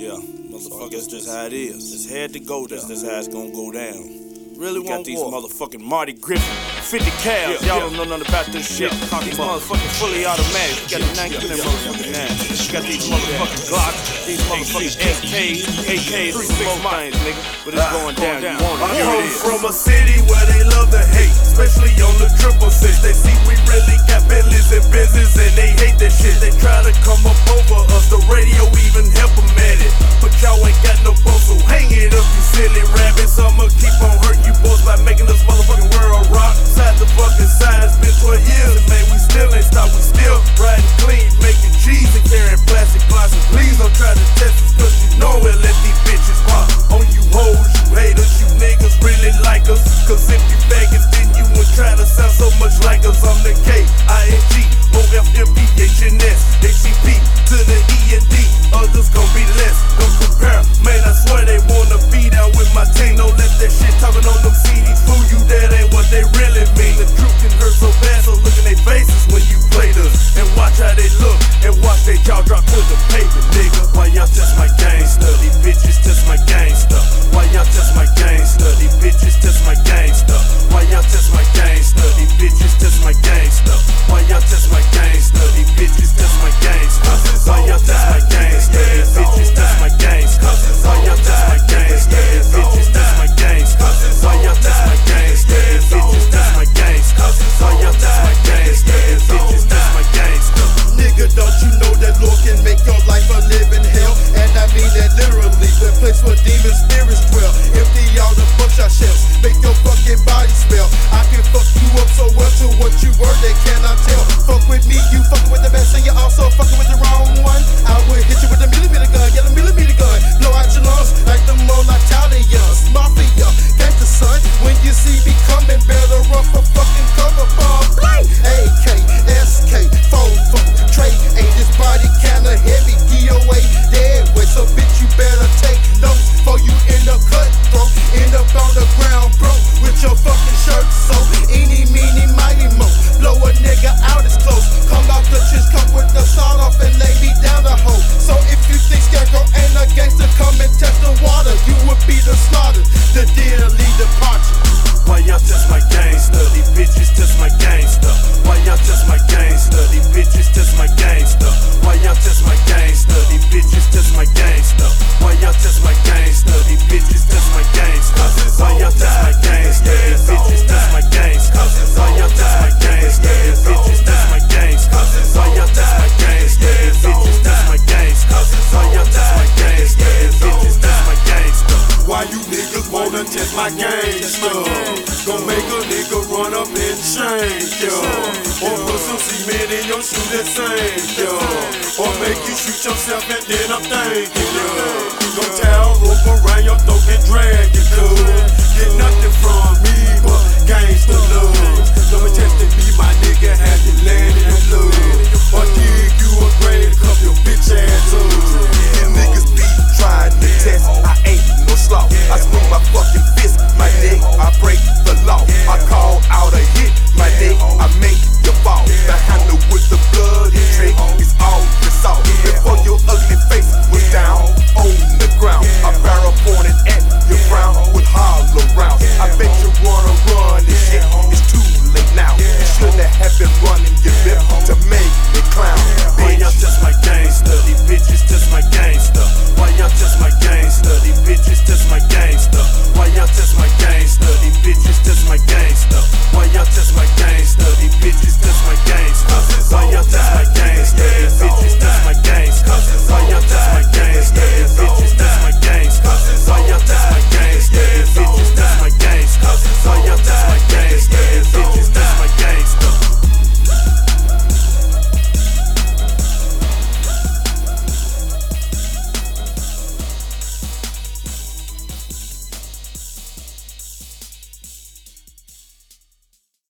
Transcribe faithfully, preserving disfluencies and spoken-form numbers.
Yeah, motherfuckers, so just how it is. Just had to go there. That's how it's gonna go down. Really we got these war. motherfucking Marty Griffin, fifty cals. Yeah, Y'all yeah. don't know nothing about this shit. Yeah. These motherfucking fully automatic. You got the nineteen yeah, yeah, motherfucking nine. You got these motherfucking Glocks, these motherfucking S Ks, A Ks, three six things, nigga. But it's going down. You want it? I come from a city where they love to hate, especially on the triple six. They see we really got Bentleys and business, and they hate that shit. They try to come up over us. The radio even help them at it, but y'all ain't got no bones, so hang it up, you silly rabbits. I'ma keep on hurting you boys by making this motherfucking world rock. Side to fucking side, it's been twelve years, and man, we still ain't stopped. We still riding clean, making cheese and carrying plastic boxes. Please don't try to test us, cause you know we'll let these bitches pop. On you hoes, you haters, you niggas really like us. Cause if you faggots, then you would try to sound so much like us. I'm the K, I N G, O F M P, H N S, H E P, to the E and D. Others gon' be less, don't compare. Man, I swear they wanna be down with my team. Don't let that shit talking on them C Ds fool you. That ain't what they really mean. The truth can hurt so bad, so look in their faces when you play this. And watch how they look, and watch their jaw drop to the pavement, nigga. Why y'all test my gangsta? These bitches test my gangsta. Why y'all test my gangsta? These bitches test my gangsta. Why y'all test my gangsta? These bitches test my gangsta. Why y'all test my gangsta? These bitches test my gangsta. Why y'all test my gangsta? These bitches test my gangsta. Why y'all test my gangsta? These bitches test my gangsta. Why y'all test my gangsta? These bitches test my gangsta. Why y'all test my gangsta? These bitches test my gangsta. Nigga, don't you know that Lord can make your life a living hell? And I mean that literally. The place where demon spirits dwell. Empty all the buckshot shells, make your fucking body smell. I can fuck you up so well to what you were, they cannot tell. Fuck with me, you fucking with the best, and you also fucking with the wrong one. I would hit you with a millimeter gun, yeah, the millimeter gun. Blow out your lungs like the more Italians. Mafia, gangsta son. When you see me coming, better run for fucking cover. Bomb play. A K, S K, Fofo, Trey. Ain't this body kinda heavy? D O A, dead weight. So bitch, you better take notes before you end up cutthroat. End up on the ground, bro, with your fucking shirt so eeny, meeny, mighty mo. Blow a nigga out, it's close. Come out the chest, come with the sawed off and lay me down the hole. So if you think Scarecrow ain't a gangster, come and test the water. You would be the slaughter, the dearly departure. Why y'all test my gangsta? These bitches test my gangsta. Why y'all test my gangsta? These bitches test my gangsta. Why y'all test my gangsta? These bitches test my gangsta. Why y'all test my gangsta? These bitches test my gangsta. Why y'all test my gangsta? These bitches test my gangsta. Why y'all test my gangsta? These bitches test my gangsta. Why y'all test my gangsta? These bitches test my gangsta. Why y'all test my gangsta? These bitches test my gangsta. Why you niggas wanna test my gangsta? Gon' make a nigga run up and change, yo. Or put some cement in your shoe that same, yo. Or make you shoot yourself and then I'm thinking, yo. Gon' tie a rope around your throat and drag you, cuz. Get nothing from me but gangsta love. Don't be testing me, my nigga, have you landed